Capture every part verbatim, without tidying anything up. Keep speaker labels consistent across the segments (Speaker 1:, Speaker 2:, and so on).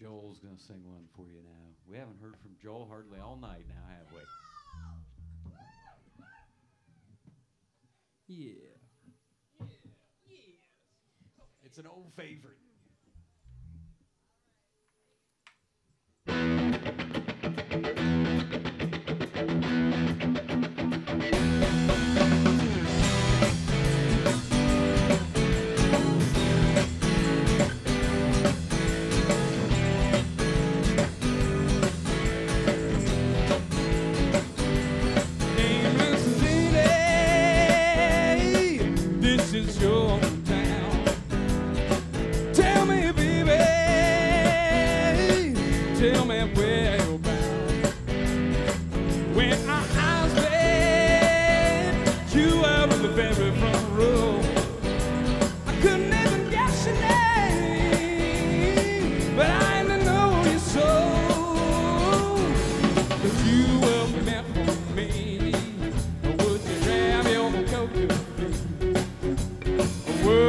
Speaker 1: Joel's going to sing one for you now. We haven't heard from Joel hardly all night now, have we? Yeah. Yeah. Yeah. It's an old favorite.
Speaker 2: World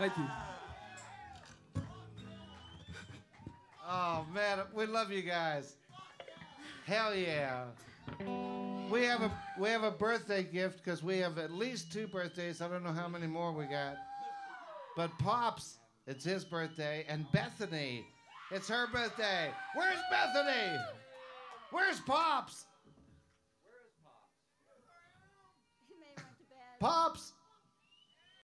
Speaker 2: Thank you.
Speaker 3: Oh, man, we love you guys. Hell yeah. We have a we have a birthday gift because we have at least two birthdays. I don't know how many more we got. But Pops, it's his birthday, and Bethany, it's her birthday. Where's Bethany? Where's Pops?
Speaker 4: He may have went to bed.
Speaker 3: Pops!